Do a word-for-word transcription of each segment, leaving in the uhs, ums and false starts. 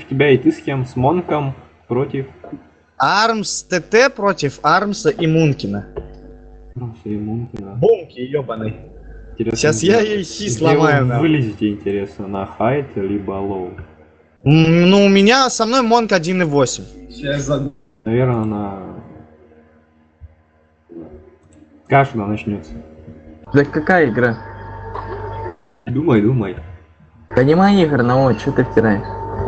тебя, и ты с кем? С Монком против... Армс ТТ против Армса и Мункина. Армса и Мункина. Бомки, ебаный. Интересно, Сейчас я ей хи сломаю. Вы вылезете, интересно, на хайт либо лоу? Ну, у меня со мной Монк один и восемь. Сейчас за... Наверное, на... Скажешь, когда начнется. Да какая игра? Думай, думай. Да не моя игра, но что ты втираешь?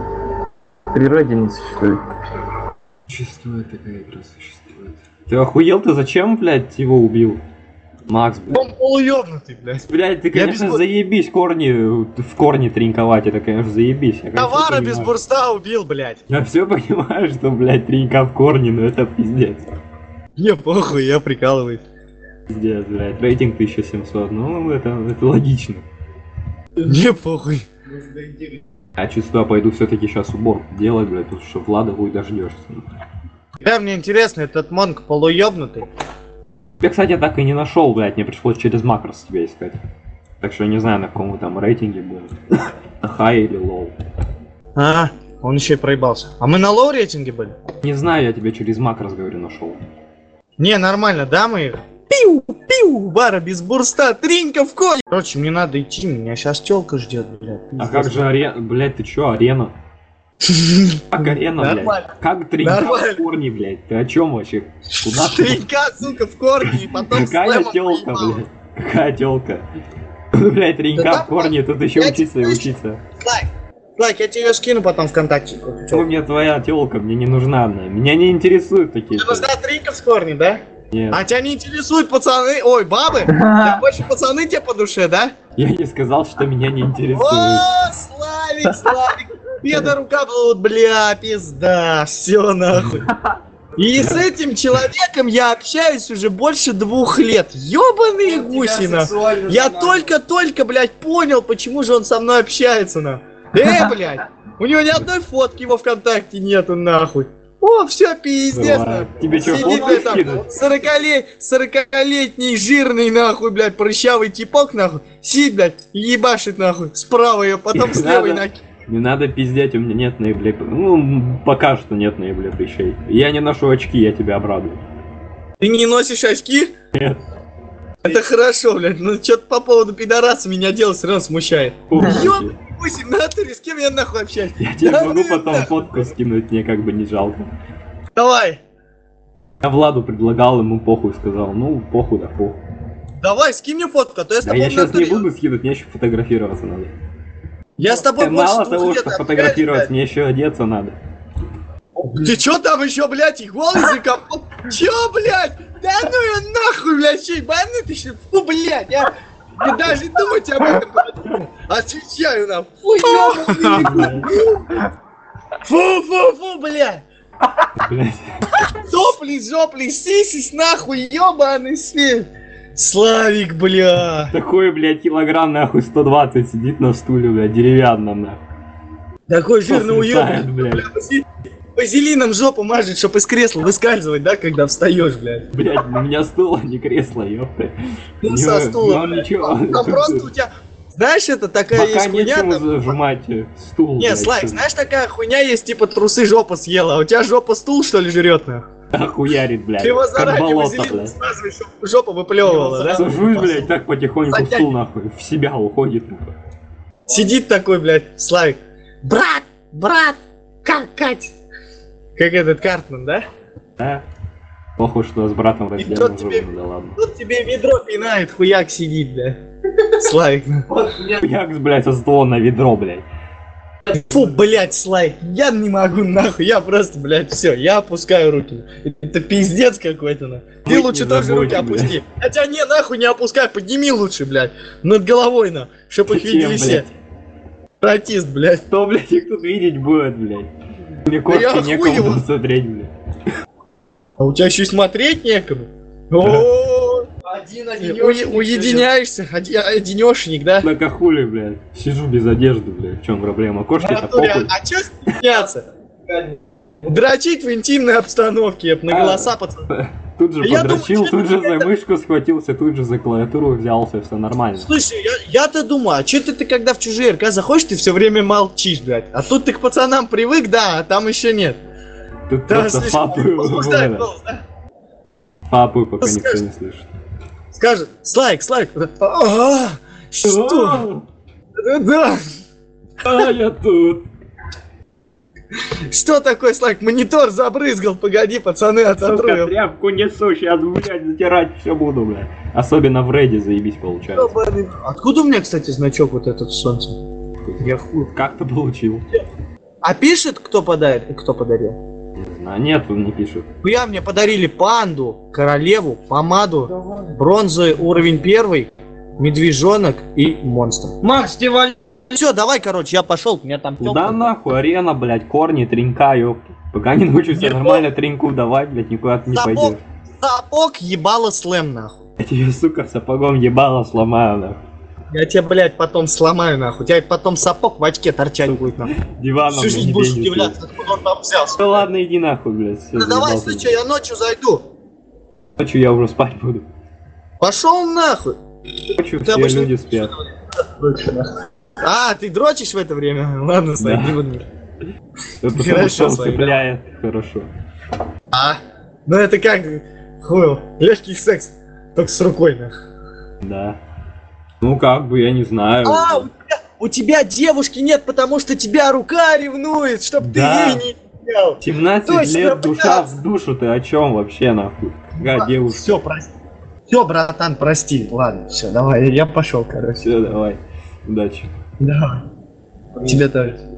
В природе не существует. Существует такая игра, существует. Ты охуел, ты зачем, блядь, его убил? Макс, блядь. Он полуёбнутый, блядь. Блядь, ты, конечно, без... заебись корни, в корни треньковать, это, конечно, заебись. Я, Товара без бурста убил, блядь. Я все понимаю, что, блядь, тренька в корни, но это пиздец. Не, похуй, я прикалываюсь. Пиздец, блядь, рейтинг тысяча семьсот, ну, это, это логично. Не, похуй. Я чувствую, пойду все-таки сейчас уборку делать, блядь, тут что Влада будет дождешься. Да, мне интересно, этот Монк полуёбнутый. Я, кстати, так и не нашел, блядь, мне пришлось через макрос тебя искать. Так что не знаю, на каком вы там рейтинге будет. На хай или лоу. А, он еще и проебался. А мы на лоу рейтинге были? Не знаю, я тебе через макрос, говорю, нашел. Не, нормально, да, мы их? Пиу, пиу, бара без бурста, тринька в коле. Короче, мне надо идти, меня сейчас тёлка ждет, блядь. А как же арена? Блядь, ты чё, арена? Как арена, блядь? Как тренька в корни, блядь? Ты о чем вообще? Куда ты? Тренька, сука, в корни, и потом какая тёлка, блядь? Какая тёлка? Ну, блядь, тренька в корни, тут еще учиться и учиться. Слайк, Слайк, я тебе скину потом ВКонтакте. Ну, мне твоя тёлка, мне не нужна она. Меня не интересуют такие. Тебе нужна тренька в корни, да? Нет. А тебя не интересуют пацаны, ой, бабы? Да больше пацаны тебе по душе, да? Я не сказал, что меня не интересует. О, Славик, Славик, беда рука была, бля, пизда, все нахуй. И с этим человеком я общаюсь уже больше двух лет. Ёбаные гусина. Я только-только, блядь, понял, почему же он со мной общается, нахуй. Э, блядь, у него ни одной фотки его ВКонтакте нету, нахуй. О, все, пиздец, нахуй. Тебе что, фотки скинуть? Сорокалетний жирный, нахуй, блядь, прыщавый типок, нахуй. Сидит, блядь, ебашит, нахуй. Справа ее, потом с левой нахуй. Не надо пиздеть, у меня нет наибле... Ну, пока что нет наибле прыщей. Я не ношу очки, я тебя обрадую. Ты не носишь очки? Нет. Это хорошо, блядь, ну что-то по поводу пидораса меня дело все равно смущает. Ёб, пусть в натуре, с кем я нахуй общаюсь? Я тебе да, могу потом нахуй фотку скинуть, мне как бы не жалко. Давай. Я Владу предлагал, ему похуй сказал, ну похуй, да похуй. Давай, скинь мне фотку, а то я с тобой... Да я сейчас не буду скидывать, мне еще фотографироваться надо. Я с тобой больше мало того, что фотографировать, мне еще одеться надо. Ты чё там еще, блядь, и голый закопал? Чё, блядь? Да ну я нахуй, блядь, чей банный ты что? Фу, блядь, я... Я даже думать об этом не отвечаю на. Фу, ёбаный. Фу, фу, фу, блядь. Сопли, жопли, сисись, нахуй, ёбаный свет. Славик, бля. Такой, блядь, килограмм, нахуй, сто двадцать сидит на стуле, блядь, деревянном, нахуй. Такой жирный уёбок, блядь. Вазелином жопу мажет, чтоб из кресла выскальзывать, да, когда встаешь, блядь. Блядь, у меня стул, а не кресло, ёпта. Ну, со стула, ничего. Там просто у тебя... Знаешь, это такая пока есть хуйня... Пока нечем зажимать стул. Не, Слайк, знаешь, такая хуйня есть, типа трусы жопа съела, а у тебя жопа стул, что ли, жрет, нахуй? Охуярит, блядь. Ты его заранее вазелином смазываешь, чтобы жопа выплевывала, да? Сажусь, блядь, так потихоньку стул, нахуй, в себя уходит, нахуй. Сидит такой, блядь, Славик. Брат, брат, как Кать? Как этот Картман, да? Да. Похуй, что с братом разделом тебе, да ладно. Тут тебе ведро пинает, хуяк сидит, да. Славик. Хуяк, блядь, со стола на ведро, блядь. Фу, блядь, Слайк, я не могу, нахуй, я просто, блядь, все, я опускаю руки. Это пиздец какой-то, нахуй. Ты Будь лучше не тоже забудь, руки опусти. блядь. Хотя не, нахуй не опускай, подними лучше, блядь. Над головой, на, чтоб их видели все. Ратист, блядь. Что, блядь, их тут видеть будет, блядь? Мне кошки да некому смотреть, блядь. А у тебя еще и смотреть некому? О, один уединяешься, одинешник, да? На кахуле, блядь. Сижу без одежды, блядь. В чем проблема? Кошки-то похуй. А чё стесняться? Дрочить в интимной обстановке, на голоса пацаны. Тут же Я подрочил, думаю, тут же что за это- мышку схватился, тут же за клавиатуру взялся, все нормально. Слушай, я, я-то думаю, а че ты, ты когда в чужие РК заходишь, ты все время молчишь, блядь. А тут ты к пацанам привык, да, а там еще нет. Тут Да, просто слишком фапы, возбуждает голос, да? фапы, пока Ну, никто скажи. не слышит. Скажет, Слайк, Слайк. Ага, что? Да, А, я тут. что такое, Слайк? Монитор забрызгал, погоди, пацаны, ототру Сука, его. тряпку несу, сейчас, блядь, затирать все буду, блядь. Особенно в рейде заебись получается. Ёбаный. Откуда у меня, кстати, значок вот этот солнце? Я хуй. Как ты получил? А пишет, кто подарит, кто подарил? Не знаю, нет, он не пишет. Я мне подарили панду, королеву, помаду, бронзовый уровень первый, медвежонок и монстр. Макс, ты валь... Все, давай, короче, я пошел, у меня там Куда тёпло. нахуй, арена, блядь, корни, тренька, ёпта. Пока не научишься Не нормально треньку давать, блядь, никуда ты не Сапог, пойдешь. сапог ебало слэм, нахуй. Я тебе, сука, сапогом ебало сломаю, нахуй. Я тебя, блядь, потом сломаю, нахуй. У тебя потом сапог в очке торчать будет, нахуй. Диваном Всю жизнь мне будешь деньги удивляться, откуда он там взялся. Ну ладно, иди нахуй, блядь. Всё, Да давай, заебался. слушай, я ночью зайду. Ночью я уже спать буду. Пошел нахуй. Ночью Ты все обычно- люди спят. А, ты дрочишь в это время? Ладно, Слайк, Да. не буду. Это потому Хорошо, что он свои, да. цепляет хорошо. А? Ну это как, хуй, легкий секс, только с рукой, нахуй. Да. Ну как бы, я не знаю. А, у тебя, у тебя девушки нет, потому что тебя рука ревнует, чтоб Да. ты ей не изменял. семнадцать Точно, лет, душа блядь. в душу, ты о чем вообще, нахуй? Какая девушка? Все, прости. Все, братан, прости. Ладно, все, давай, я пошел, короче. Все, давай. Удачи. Давай. Тебе тоже.